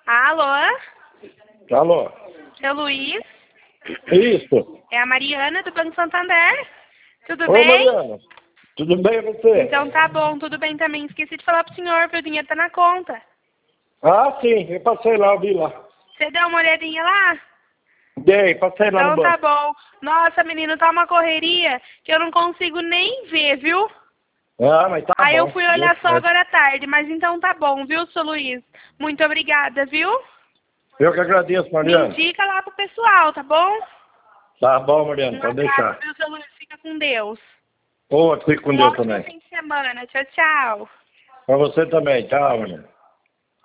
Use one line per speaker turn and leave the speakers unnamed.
Alô?
Alô?
Seu Luiz?
Isso.
É a Mariana do Banco Santander. Tudo
Ô,
bem?
Mariana. Tudo bem e você?
Então tá bom, tudo bem também. Esqueci de falar pro senhor, o dinheiro tá na conta.
Ah, sim. Eu passei lá, eu vi lá.
Você deu uma olhadinha lá?
Dei, passei lá no
Então tá
banco.
bom. Nossa, menino, tá uma correria que eu não consigo nem ver, viu?
Ah, mas tá
Aí eu
bom.
fui
Deu
olhar só
certo.
agora à tarde, mas então tá bom, viu, seu Luiz? Muito obrigada, viu?
Eu que agradeço,
Me
Mariana.
indica lá pro pessoal, tá bom?
Tá bom, Mariana.
Um
Pode
abraço,
deixar.
viu, seu Luiz? Fica com Deus.
Ô, fique com
Um
Deus
ótimo
também.
fim de semana. Tchau, tchau.
Pra você também. Tchau, Mariana.